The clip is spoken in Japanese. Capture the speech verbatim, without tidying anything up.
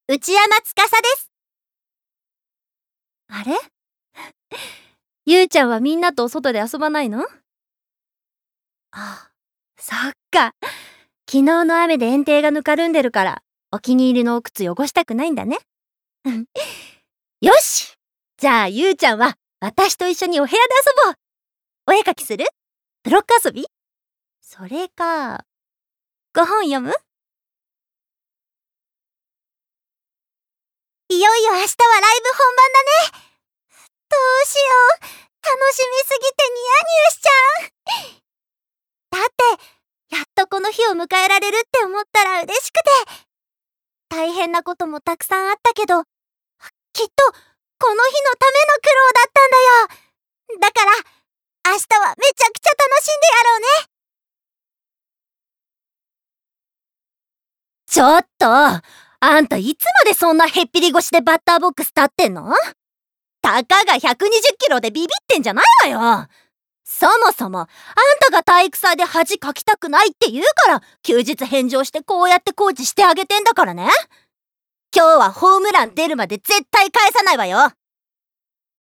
内山司です。あれゆうちゃんはみんなと外で遊ばないの？あ、そっか。昨日の雨で園庭がぬかるんでるから、お気に入りのお靴汚したくないんだね。よし！じゃあゆうちゃんは私と一緒にお部屋で遊ぼう。お絵かきする？ブロック遊び？それか。ご本読む？いよいよ明日はライブ本番だね。どうしよう。楽しみすぎてニヤニヤしちゃう。だって、やっとこの日を迎えられるって思ったら嬉しくて。大変なこともたくさんあったけど、きっとこの日のための苦労だったんだよ。だから、明日はめちゃくちゃ楽しんでやろうね。ちょっと、あんたいつまでそんなへっぴり腰でバッターボックス立ってんの？たかがひゃくにじゅっキロでビビってんじゃないわよ。そもそもあんたが体育祭で恥かきたくないって言うから休日返上してこうやってコーチしてあげてんだからね。今日はホームラン出るまで絶対返さないわよ。